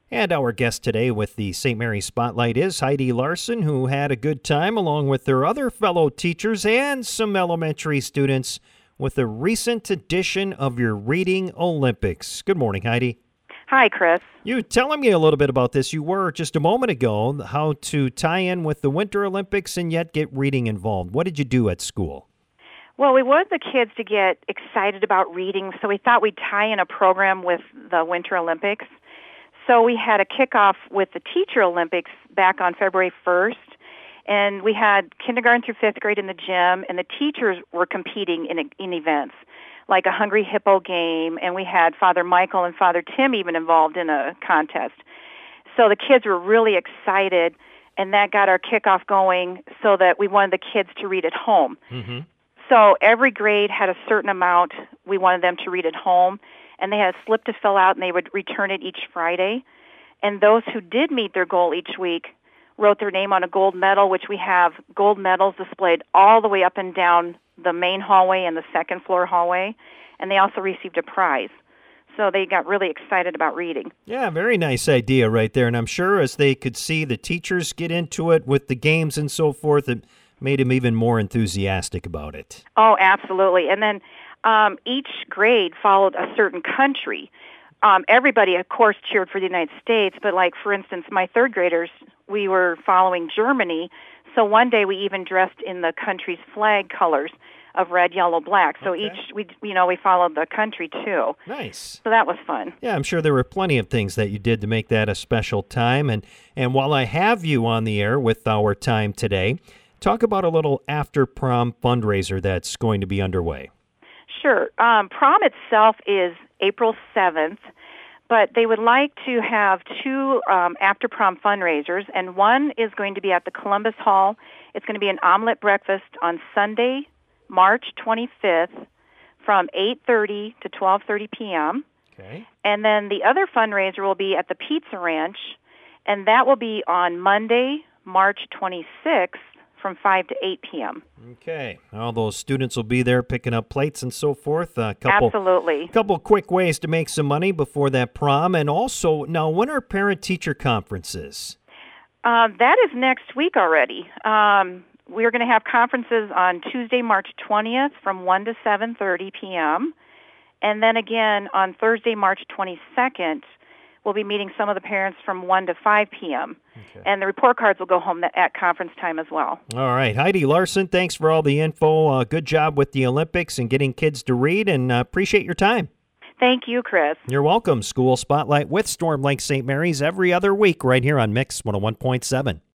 And our guest today with the St. Mary's Spotlight is Heidi Larson, who had a good time along with her other fellow teachers and some elementary students with a recent edition of your Reading Olympics. Good morning, Heidi. Hi, Chris. You telling me a little bit about this. You were just a moment ago, how to tie in with the Winter Olympics and yet get reading involved. What did you do at school? Well, we wanted the kids to get excited about reading, so we thought we'd tie in a program with the Winter Olympics. So we had a kickoff with the Teacher Olympics back on February 1st, and we had kindergarten through 5th grade in the gym, and the teachers were competing in events, like a Hungry Hippo game, and we had Father Michael and Father Tim even involved in a contest. So the kids were really excited, and that got our kickoff going so that we wanted the kids to read at home. Mm-hmm. So every grade had a certain amount we wanted them to read at home, and they had a slip to fill out, and they would return it each Friday. And those who did meet their goal each week wrote their name on a gold medal, which we have gold medals displayed all the way up and down the main hallway and the second floor hallway, and they also received a prize. So they got really excited about reading. Yeah, very nice idea right there. And I'm sure as they could see the teachers get into it with the games and so forth, it made them even more enthusiastic about it. Oh, absolutely. And then each grade followed a certain country. Everybody, of course, cheered for the United States, but like, for instance, my third graders, we were following Germany. So one day we even dressed in the country's flag colors of red, yellow, black. So Okay. we followed the country too. Nice. So that was fun. Yeah, I'm sure there were plenty of things that you did to make that a special time. And while I have you on the air with our time today, talk about a little after-prom fundraiser that's going to be underway. Sure. Prom itself is April 7th, but they would like to have two after-prom fundraisers, and one is going to be at the Columbus Hall. It's going to be an omelet breakfast on Sunday, March 25th from 8:30 to 12:30 p.m. Okay. And then the other fundraiser will be at the Pizza Ranch, and that will be on Monday, March 26th from 5 to 8 p.m. Okay. All those students will be there picking up plates and so forth. Absolutely. Couple quick ways to make some money before that prom. And also, now, when are parent-teacher conferences? That is next week already. We're going to have conferences on Tuesday, March 20th from 1 to 7:30 p.m. And then again on Thursday, March 22nd, we'll be meeting some of the parents from 1 to 5 p.m. Okay. And the report cards will go home at conference time as well. All right. Heidi Larson, thanks for all the info. Good job with the Olympics and getting kids to read, and appreciate your time. Thank you, Chris. You're welcome. School Spotlight with Storm Lake St. Mary's every other week right here on Mix 101.7.